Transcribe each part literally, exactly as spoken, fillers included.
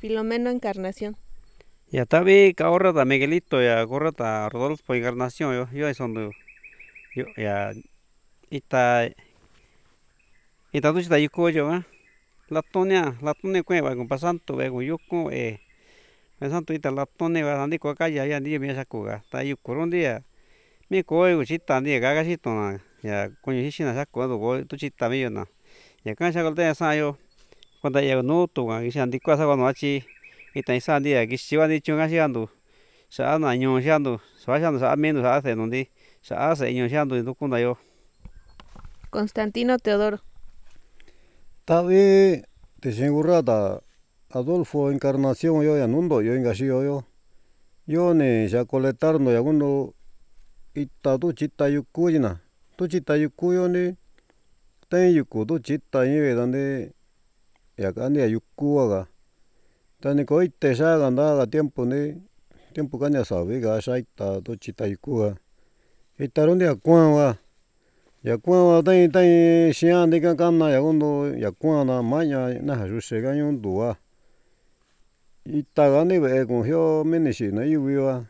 Filomeno Encarnación. Ya tabi ka orata Miguelito ya gorrata Rodolfo Encarnación yo yo son do yo ya ita ita tu chita yuko yo ah latonia latonia kue ba con pasanto be con yuko e pasanto ita latonia ba andi ko kaya ya ndi me sakuga ta yuko rondi ya mi ko e chita ndi ga ga chito na ya coño hishina sako do go tu chita mi yo na ya kan sa golte sa yo cuando ya no to ga gisha ndi kwa sa no achi ita isa ndi ya gishiwa ndi chunga shiando sa na ño xiando sa xiando sa mendo sa hace donde sa hace ño xiando do kunda yo Constantino Teodoro. Tabi te singurrata Adolfo Encarnación yo ya nundo yo ingashi yo yo yo ne ya coletarno ya gundo ita tu chita yukujina tu chita yukuyo ni ten yuku tu chita ñe donde ya kani ya yukuaga tani ko ite sa ganda ga tiempo ni tiempo kanya sabe ga shaita tu chita yukuga itaron ya kuanwa ya kuanwa tan tan xian de kan kana ya gundo ya kuana maña na ruse ga yundua ita gani be con yo menixi na yuviwa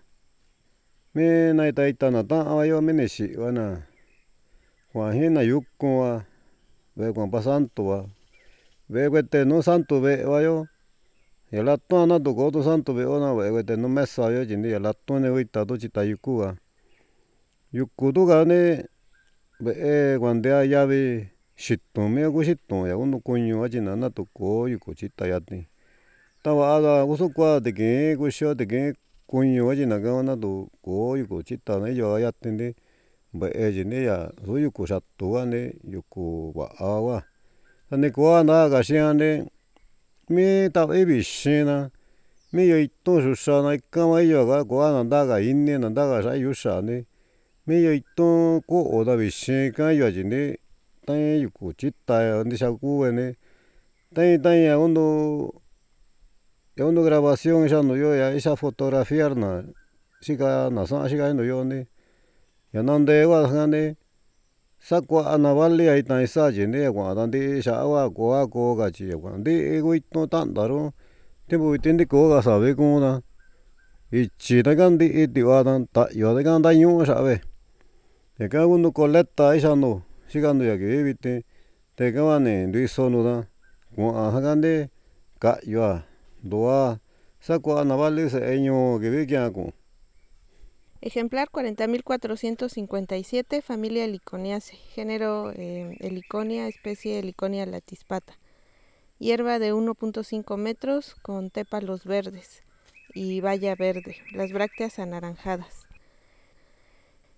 me na ita ita na ta yo menixi wana juan hina yukuwa be con pasanto wa be guete no santo be wa yo ya la tuana do go to santo be ona be guete no mesa yo jindi ya la tuane ita do chita yukuwa yuku do gane be guande ya be shito me go shito ya uno coño ajina na to ko yuku chita yati tawa ada uso kwa de que gusho de que coño ajina ga na do ko yuku chita na yo ya tende be jindi ya so yuku sato ane yuku wa awa ane ko na ga shiane mi ta e bishina mi yo ito susana kama yo ga ko na daga inne na daga sa yusane mi yo ito ko oda bishin ka yo jinde tan yuku chita ndi sa ku ene tan tan ya undo ya undo grabación ya no yo ya esa fotografiar na siga na sa siga no yo ne ya nande wa gane sakwa na vale ai tan sa jinde wa dande sa wa ko a ko ga chi wa de ego ito tan daro tiempo tende ko ga sabe ko na ichi da gandi iti wa dan ta yo de ganda yu sabe ya ka uno coleta esa no sigando ya que vite te ka wane ndiso no da ko a gande ka yo doa sakwa na vale se eño que ve que ako. Ejemplar cuarenta mil cuatrocientos cincuenta y siete, familia Heliconiaceae, género eh, Heliconia, especie Heliconia latispata. Hierba de uno punto cinco metros con tépalos verdes y baya verde, las brácteas anaranjadas.